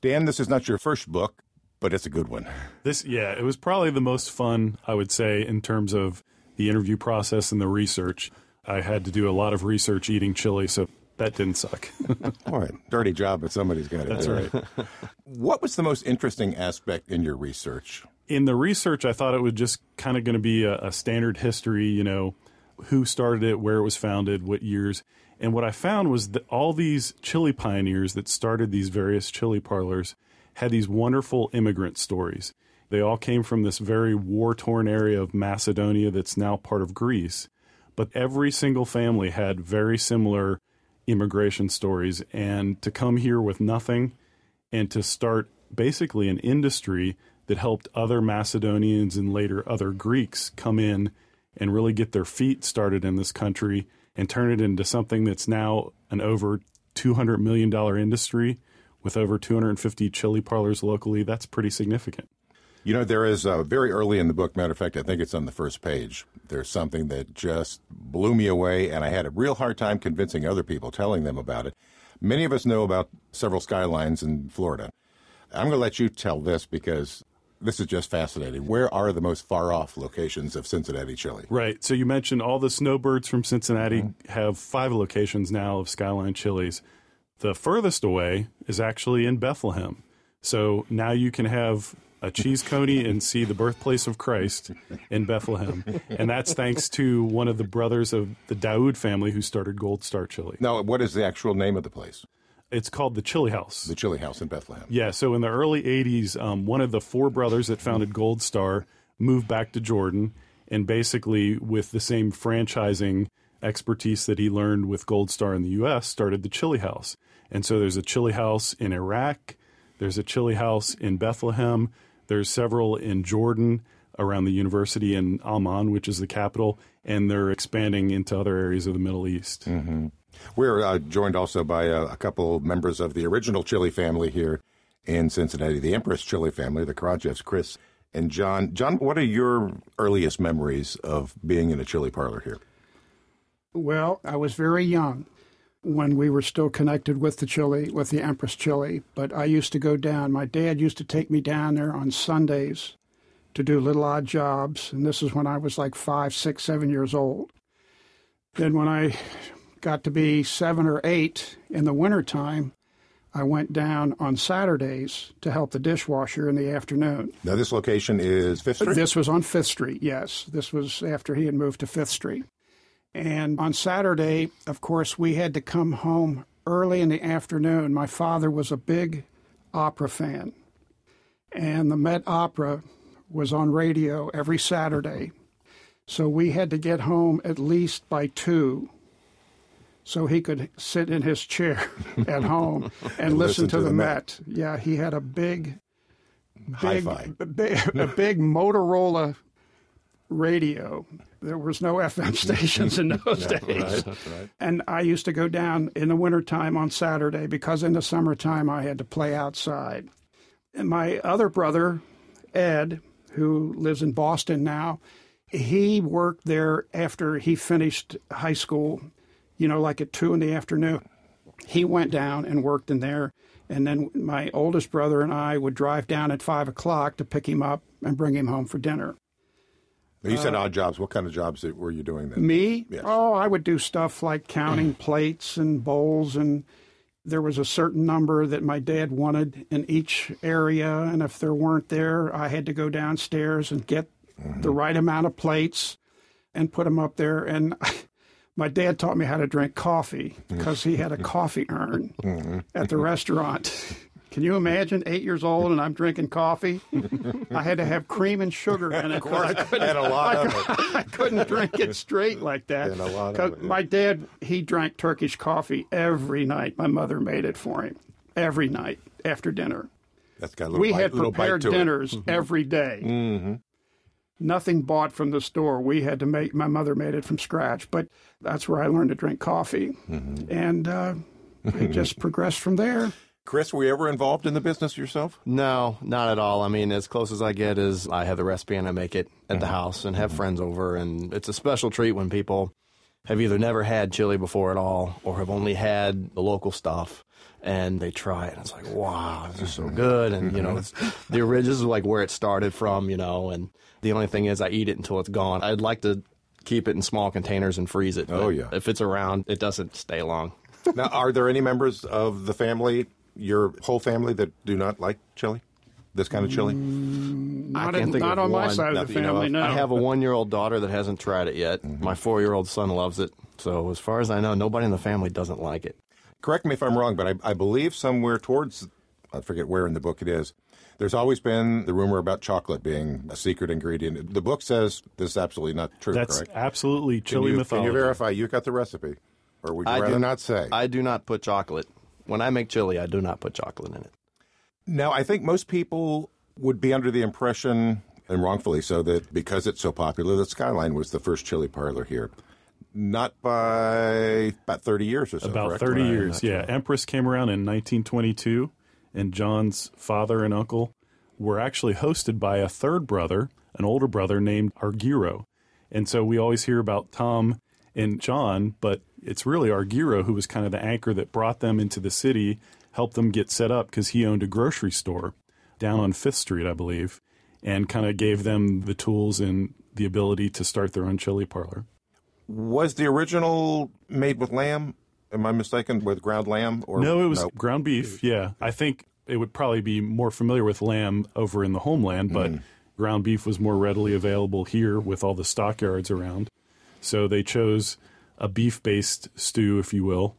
Dan, this is not your first book, but it's a good one. It was probably the most fun, I would say, in terms of the interview process and the research. I had to do a lot of research eating chili, so that didn't suck. All right. Dirty job, but somebody's got it. That's right. What was the most interesting aspect in your research? In the research, I thought it was just kind of going to be a standard history, who started it, where it was founded, what years. And what I found was that all these chili pioneers that started these various chili parlors had these wonderful immigrant stories. They all came from this very war-torn area of Macedonia that's now part of Greece. But every single family had very similar immigration stories. And to come here with nothing and to start basically an industry that helped other Macedonians and later other Greeks come in and really get their feet started in this country and turn it into something that's now an over $200 million industry with over 250 chili parlors locally, that's pretty significant. There is very early in the book, matter of fact, I think it's on the first page, there's something that just blew me away, and I had a real hard time convincing other people, telling them about it. Many of us know about several skylines in Florida. I'm going to let you tell this because this is just fascinating. Where are the most far-off locations of Cincinnati chili? Right. So you mentioned all the snowbirds from Cincinnati have 5 locations now of Skyline Chilies. The furthest away is actually in Bethlehem. So now you can have a cheese coney and see the birthplace of Christ in Bethlehem. And that's thanks to one of the brothers of the Daoud family who started Gold Star Chili. Now, what is the actual name of the place? It's called the Chili House. The Chili House in Bethlehem. Yeah, so in the early 80s, one of the 4 brothers that founded Gold Star moved back to Jordan, and basically with the same franchising expertise that he learned with Gold Star in the U.S., started the Chili House. And so there's a Chili House in Iraq, there's a Chili House in Bethlehem, there's several in Jordan around the university in Amman, which is the capital, and they're expanding into other areas of the Middle East. Mm-hmm. We're joined also by a couple members of the original chili family here in Cincinnati, the Empress Chili family, the Krajews, Chris and John. John, what are your earliest memories of being in a chili parlor here? Well, I was very young when we were still connected with the Empress Chili, but I used to go down. My dad used to take me down there on Sundays to do little odd jobs, and this is when I was like 5, 6, 7 years old. Then when I got to be 7 or 8 in the wintertime, I went down on Saturdays to help the dishwasher in the afternoon. Now, this location is 5th Street? This was on 5th Street, yes. This was after he had moved to 5th Street. And on Saturday, of course, we had to come home early in the afternoon. My father was a big opera fan, and the Met Opera was on radio every Saturday. So we had to get home at least by 2 so he could sit in his chair at home and listen to the Met. Yeah, he had a big Motorola radio. There was no FM stations in those days. Right. And I used to go down in the wintertime on Saturday because in the summertime I had to play outside. And my other brother, Ed, who lives in Boston now, he worked there after he finished high school, like at 2 in the afternoon. He went down and worked in there. And then my oldest brother and I would drive down at 5 o'clock to pick him up and bring him home for dinner. You said odd jobs. What kind of jobs were you doing then? Me? Yes. Oh, I would do stuff like counting plates and bowls, and there was a certain number that my dad wanted in each area, and if there weren't there, I had to go downstairs and get the right amount of plates and put them up there. And my dad taught me how to drink coffee because he had a coffee urn at the restaurant. Can you imagine, 8 years old, and I'm drinking coffee? I had to have cream and sugar in it. Of course, and a lot of it. I couldn't drink it straight like that. And a lot of it, yeah. My dad, he drank Turkish coffee every night. My mother made it for him every night after dinner. That's got a little We bite, had little bite prepared to it. dinners every day. Mm-hmm. Nothing bought from the store. We had to make, my mother made it from scratch. But that's where I learned to drink coffee. And it just progressed from there. Chris, were you ever involved in the business yourself? No, not at all. I mean, as close as I get is I have the recipe and I make it at the house and have friends over. And it's a special treat when people have either never had chili before at all or have only had the local stuff. And they try it, and it's like, wow, this is so good. And, it's the original is like where it started from, and the only thing is I eat it until it's gone. I'd like to keep it in small containers and freeze it. Oh, yeah. If it's around, it doesn't stay long. Now, are there any members of the family, your whole family, that do not like chili? This kind of chili? Not on my side of the family, no. I have a 1-year-old daughter that hasn't tried it yet. My 4-year-old son loves it. So as far as I know, nobody in the family doesn't like it. Correct me if I'm wrong, but I believe somewhere towards, I forget where in the book it is, there's always been the rumor about chocolate being a secret ingredient. The book says this is absolutely not true, That's correct? absolutely chili mythology. Can you verify you got the recipe? Or would you rather not say? I do not put chocolate. When I make chili, I do not put chocolate in it. Now, I think most people would be under the impression, and wrongfully so, that because it's so popular, that Skyline was the first chili parlor here. Not by about 30 years or so, About correct? 30 years, yeah. Empress came around in 1922, and John's father and uncle were actually hosted by a third brother, an older brother named Argyro. And so we always hear about Tom and John, but it's really Argyro who was kind of the anchor that brought them into the city, helped them get set up because he owned a grocery store down on 5th Street, I believe, and kind of gave them the tools and the ability to start their own chili parlor. Was the original made with lamb? Am I mistaken, with ground lamb? Or No, it was ground beef, yeah. I think it would probably be more familiar with lamb over in the homeland, but ground beef was more readily available here with all the stockyards around. So they chose a beef-based stew, if you will,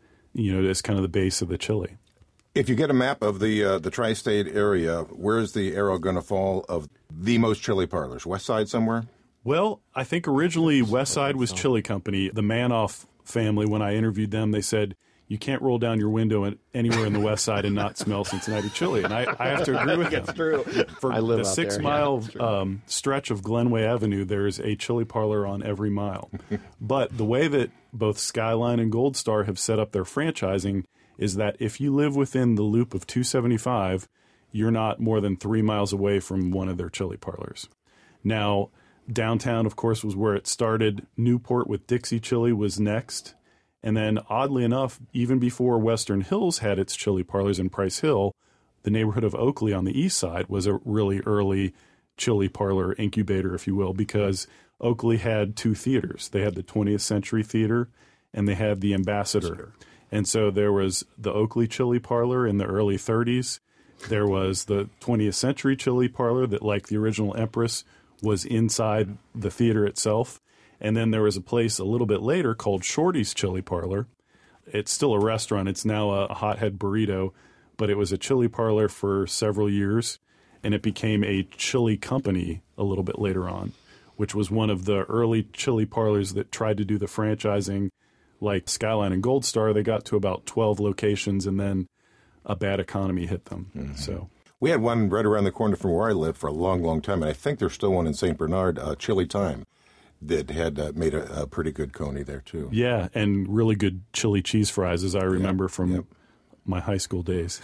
as kind of the base of the chili. If you get a map of the tri-state area, where's the arrow going to fall of the most chili parlors? West Side somewhere? Well, I think originally West Side was Chili Company. The Manoff family, when I interviewed them, they said, you can't roll down your window anywhere in the West Side and not smell Cincinnati chili. And I have to agree with them. It's true. For I live the out 6-mile stretch of Glenway Avenue, there's a chili parlor on every mile. But the way that both Skyline and Gold Star have set up their franchising is that if you live within the loop of 275, you're not more than 3 miles away from one of their chili parlors. Now, downtown, of course, was where it started. Newport with Dixie Chili was next. And then, oddly enough, even before Western Hills had its chili parlors in Price Hill, the neighborhood of Oakley on the east side was a really early chili parlor incubator, if you will, because Oakley had 2 theaters. They had the 20th Century Theater and they had the Ambassador. And so there was the Oakley Chili Parlor in the early 30s. There was the 20th Century Chili Parlor that, like the original Empress, was inside the theater itself. And then there was a place a little bit later called Shorty's Chili Parlor. It's still a restaurant. It's now a Hothead Burrito, but it was a chili parlor for several years, and it became a chili company a little bit later on, which was one of the early chili parlors that tried to do the franchising like Skyline and Gold Star. They got to about 12 locations, and then a bad economy hit them. Mm-hmm. So we had one right around the corner from where I lived for a long, long time, and I think there's still one in St. Bernard, Chili Time, that had made a pretty good coney there, too. Yeah, and really good chili cheese fries, as I remember from my high school days.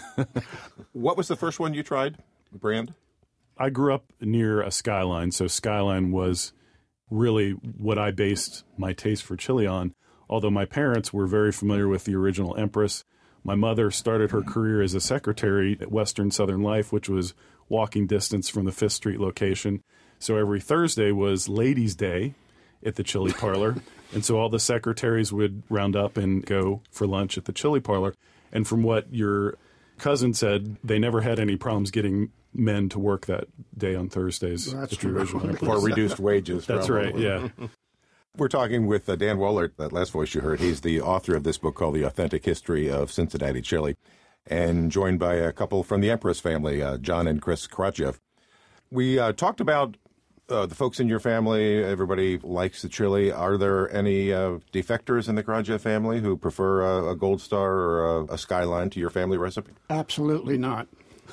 What was the first one you tried, brand? I grew up near a Skyline, so Skyline was really what I based my taste for chili on, although my parents were very familiar with the original Empress. My mother started her career as a secretary at Western Southern Life, which was walking distance from the 5th Street location. So every Thursday was Ladies' Day at the chili parlor. And so all the secretaries would round up and go for lunch at the chili parlor. And from what your cousin said, they never had any problems getting men to work that day on Thursdays. That's true. For reduced wages. That's probably. right, yeah. We're talking with Dan Wohlert, that last voice you heard. He's the author of this book called The Authentic History of Cincinnati Chili, and joined by a couple from the Empress family, John and Chris Krachev. We talked about the folks in your family. Everybody likes the chili. Are there any defectors in the Krachev family who prefer a Gold Star or a Skyline to your family recipe? Absolutely not.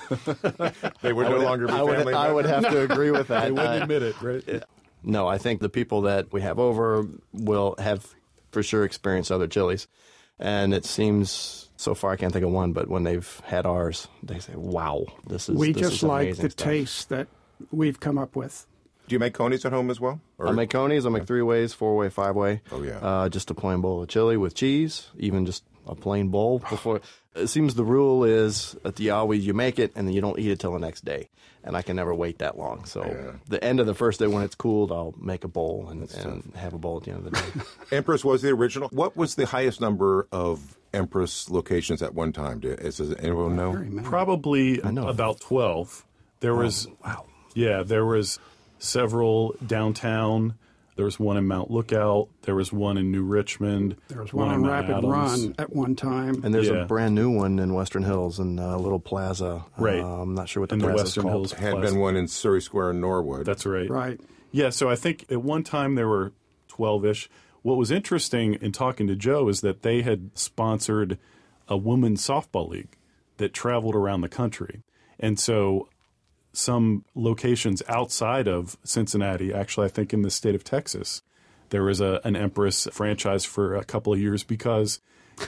They would no longer be family. I would have to agree with that. They wouldn't admit it, right? No, I think the people that we have over will have for sure experienced other chilies. And it seems, so far I can't think of one, but when they've had ours, they say, wow, this is We just like the stuff. taste that we've come up with. Do you make conies at home as well? Or? I make conies. I make 3-ways, 4-way, 5-way. Oh, yeah. Just a plain bowl of chili with cheese, even just a plain bowl. Before it seems the rule is at the always you make it and then you don't eat it till the next day. And I can never wait that long. So the end of the first day when it's cooled, I'll make a bowl and have a bowl at the end of the day. Empress was the original. What was the highest number of Empress locations at one time? Does anyone know? Probably about 12. There was there was several downtown. There was one in Mount Lookout. There was one in New Richmond. There was one in Rapid Run at one time. And there's a brand new one in Western Hills in a little plaza. Right. I'm not sure what the in plaza the Western is called. Hills Had Plaza. been one in Surrey Square in Norwood. That's right. Right. Yeah, so I think at one time there were 12-ish. What was interesting in talking to Joe is that they had sponsored a women's softball league that traveled around the country. And so some locations outside of Cincinnati, actually I think in the state of Texas, there was an Empress franchise for a couple of years because,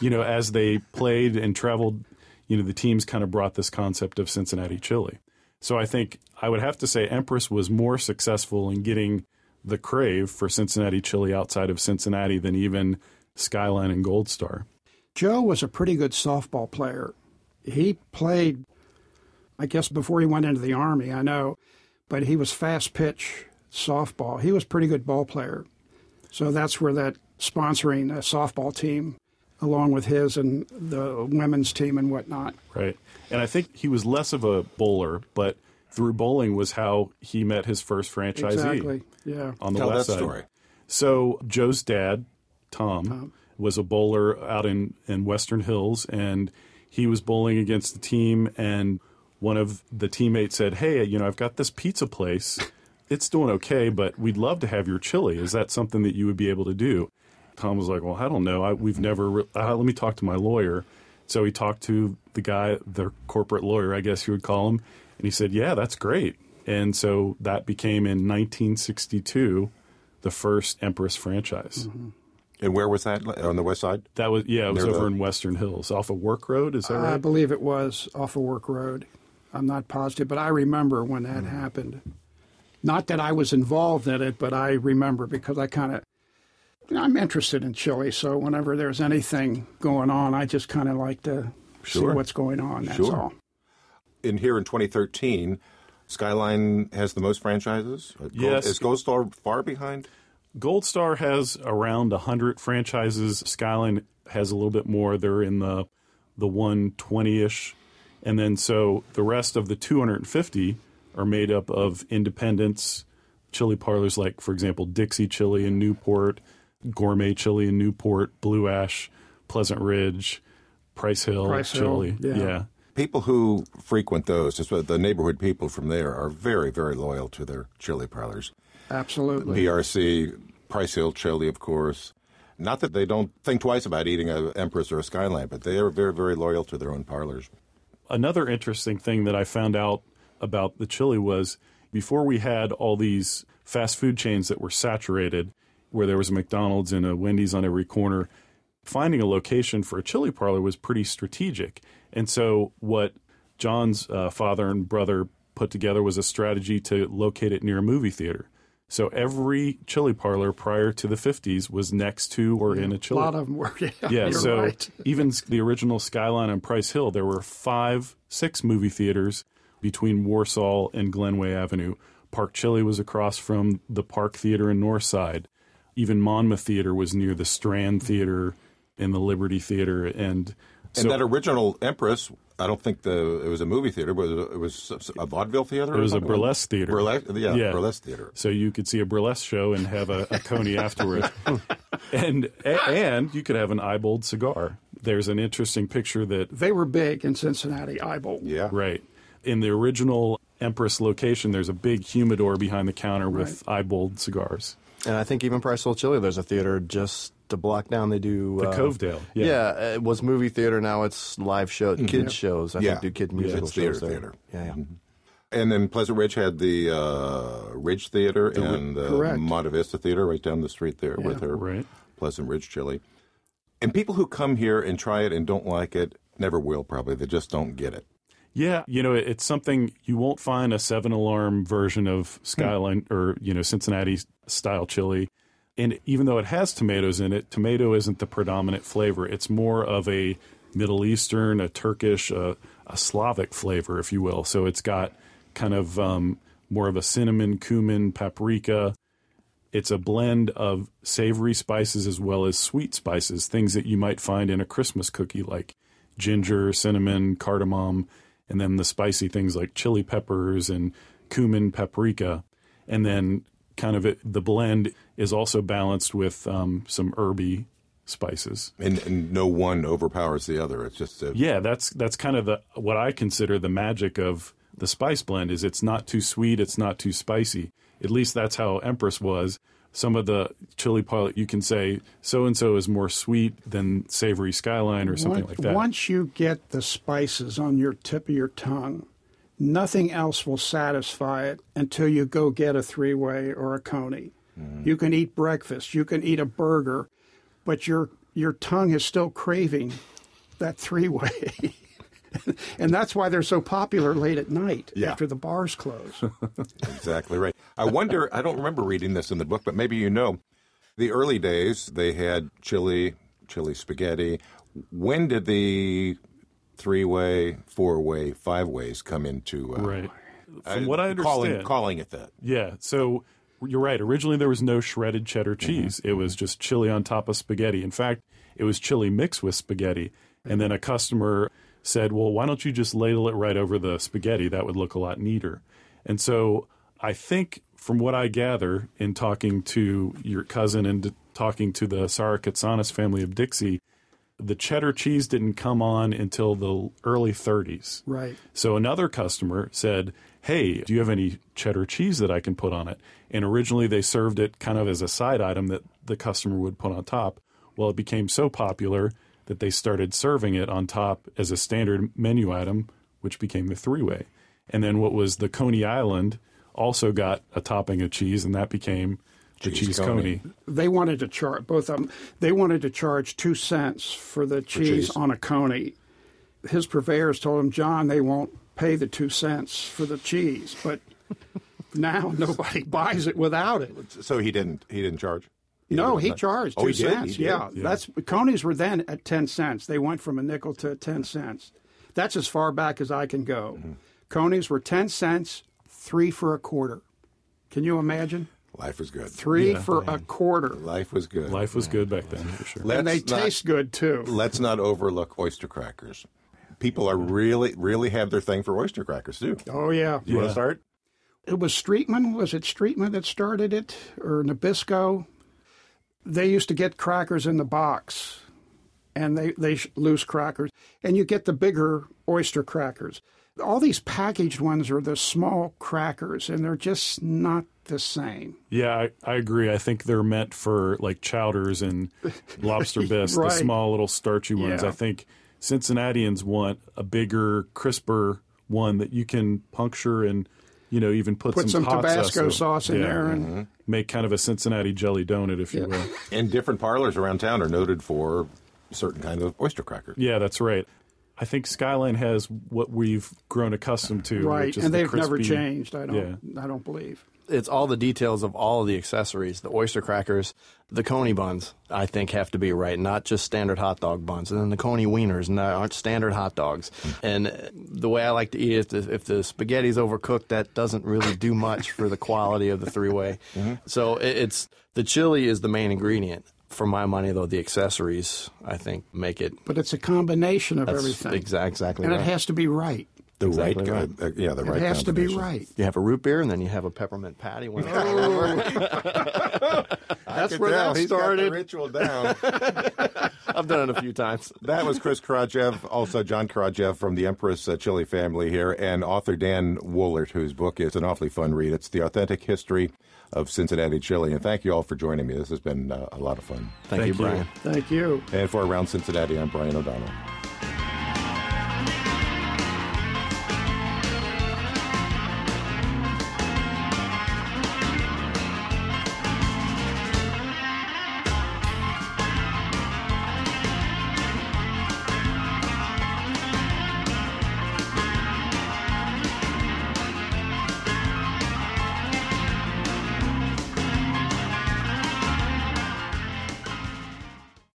as they played and traveled, the teams kind of brought this concept of Cincinnati chili. So I think I would have to say Empress was more successful in getting the crave for Cincinnati chili outside of Cincinnati than even Skyline and Gold Star. Joe was a pretty good softball player. He played, I guess, before he went into the Army, I know, but he was fast pitch softball. He was a pretty good ball player. So that's where that sponsoring a softball team, along with his and the women's team and whatnot. Right. And I think he was less of a bowler, but through bowling was how he met his first franchisee. Exactly, yeah. On the Tell west that side. story. So Joe's dad, Tom, was a bowler out in Western Hills, and he was bowling against the team, and one of the teammates said, "Hey, I've got this pizza place. It's doing okay, but we'd love to have your chili. Is that something that you would be able to do?" Tom was like, "Well, I don't know. We've never. Let me talk to my lawyer." So he talked to the guy, the corporate lawyer, I guess you would call him, and he said, "Yeah, that's great." And so that became in 1962 the first Empress franchise. Mm-hmm. And where was that? On the west side? That was it was Near over the- in Western Hills, off of Work Road. Is that right? I believe it was off of Work Road. I'm not positive, but I remember when that happened. Not that I was involved in it, but I remember because I'm interested in chili, so whenever there's anything going on, I just kind of like to see Sure. what's going on, that's Sure. all. In 2013, Skyline has the most franchises. Yes. Is Gold Star far behind? Gold Star has around 100 franchises. Skyline has a little bit more. They're in the 120-ish. And then so the rest of the 250 are made up of independents, chili parlors like, for example, Dixie Chili in Newport, Gourmet Chili in Newport, Blue Ash, Pleasant Ridge, Price Hill Price Hill, Chili. yeah. People who frequent those, just the neighborhood people from there, are very, very loyal to their chili parlors. Absolutely. PRC, Price Hill Chili, of course. Not that they don't think twice about eating an Empress or a Skyline, but they are very, very loyal to their own parlors. Another interesting thing that I found out about the chili was before we had all these fast food chains that were saturated, where there was a McDonald's and a Wendy's on every corner, finding a location for a chili parlor was pretty strategic. And so what John's father and brother put together was a strategy to locate it near a movie theater. So every chili parlor prior to the 50s was next to or in a A chili. lot of them were, yeah, Yeah, you're so right. even the original Skyline on Price Hill, there were 6 movie theaters between Warsaw and Glenway Avenue. Park Chili was across from the Park Theater in Northside. Even Monmouth Theater was near the Strand Theater and the Liberty Theater. And so And that original Empress, I don't think it was a movie theater, but it was a vaudeville theater? it was a burlesque theater. Yeah, burlesque theater. So you could see a burlesque show and have a coney afterward. And you could have an eyeballed cigar. There's an interesting picture that They were big in Cincinnati, Eyebolt. Yeah. right. In the original Empress location, there's a big humidor behind the counter with eyeballed cigars. And I think even Price Hill Chili, there's a theater just a block down. They do The Covedale. Yeah, it was movie theater. Now it's live show, kids shows. I think do kid musical It's shows theater. there. Yeah. And then Pleasant Ridge had the Ridge Theater and the correct. Monte Vista Theater right down the street there with her Right. Pleasant Ridge chili. And people who come here and try it and don't like it never will, probably. They just don't get it. Yeah, it's something you won't find a 7-alarm version of Skyline or, Cincinnati-style chili. And even though it has tomatoes in it, tomato isn't the predominant flavor. It's more of a Middle Eastern, a Turkish, a Slavic flavor, if you will. So it's got kind of more of a cinnamon, cumin, paprika. It's a blend of savory spices as well as sweet spices, things that you might find in a Christmas cookie like ginger, cinnamon, cardamom, and then the spicy things like chili peppers and cumin, paprika. And then kind of the blend is also balanced with some herby spices. And no one overpowers the other. It's just that's kind of what I consider the magic of the spice blend is it's not too sweet, it's not too spicy. At least that's how Empress was. Some of the chili pilot, you can say so-and-so is more sweet than savory Skyline or something like that. Once you get the spices on your tip of your tongue, nothing else will satisfy it until you go get a 3-way or a Coney. You can eat breakfast, you can eat a burger, but your tongue is still craving that 3-way. And that's why they're so popular late at night after the bars close. Exactly right. I wonder, I don't remember reading this in the book, but maybe the early days they had chili spaghetti. When did the 3-way, 4-way, 5-ways come into right? From what I understand, calling it that. Yeah. So you're right. Originally, there was no shredded cheddar cheese. It was just chili on top of spaghetti. In fact, it was chili mixed with spaghetti. And then a customer said, well, why don't you just ladle it right over the spaghetti? That would look a lot neater. And so I think from what I gather in talking to your cousin and talking to the Sarah-Katsanis family of Dixie, the cheddar cheese didn't come on until the early 30s. Right. So another customer said, hey, do you have any cheddar cheese that I can put on it? And originally they served it kind of as a side item that the customer would put on top. Well, it became so popular that they started serving it on top as a standard menu item, which became the 3-way. And then what was the Coney Island also got a topping of cheese, and that became the cheese Coney. They wanted to charge, both of them, they wanted to charge 2 cents for the cheese on a Coney. His purveyors told him, John, they won't pay the 2 cents for the cheese. But now nobody buys it without it. So he didn't charge? No, he charged 2 cents. He did. Yeah. Coney's were then at 10 cents. They went from a nickel to 10 cents. That's as far back as I can go. Mm-hmm. Coney's were 10 cents, 3 for a quarter. Can you imagine? Life was good. 3 for a quarter. Life was good. Life was good back then, for sure. And they taste good, too. Let's not overlook oyster crackers. People are really have their thing for oyster crackers, too. Oh, yeah. You want to start? It was Streetman. Was it Streetman that started it? Or Nabisco? They used to get crackers in the box, and they loose crackers, and you get the bigger oyster crackers. All these packaged ones are the small crackers, and they're just not the same. Yeah, I agree. I think they're meant for like chowders and lobster bisque, Right. the small little starchy ones. Yeah. I think Cincinnatians want a bigger, crisper one that you can puncture and even put some hot Tabasco sauce in there and make kind of a Cincinnati jelly donut, if you will. And different parlors around town are noted for certain kind of oyster crackers. Yeah, that's right. I think Skyline has what we've grown accustomed to, right, which is and the they've never crispy- changed. I don't believe. It's all the details of all of the accessories, the oyster crackers, the Coney buns, I think have to be right, not just standard hot dog buns. And then the Coney wieners aren't standard hot dogs. And the way I like to eat it, if the spaghetti's overcooked, that doesn't really do much for the quality of the 3-way. Mm-hmm. So it's the chili is the main ingredient. For my money, though, the accessories, I think, make it. But it's a combination of everything. Exactly and right. it has to be right. The Exactly right. It right has to be combination. right. You have a root beer, and then you have a peppermint patty. That's where that He's got started. the ritual down. I've done it a few times. That was Chris Karajev, also John Karajev from the Empress Chili family here, and author Dan Woolert, whose book is an awfully fun read. It's The Authentic History of Cincinnati Chili. And thank you all for joining me. This has been a lot of fun. Thank you, Brian. Thank you. And for Around Cincinnati, I'm Brian O'Donnell.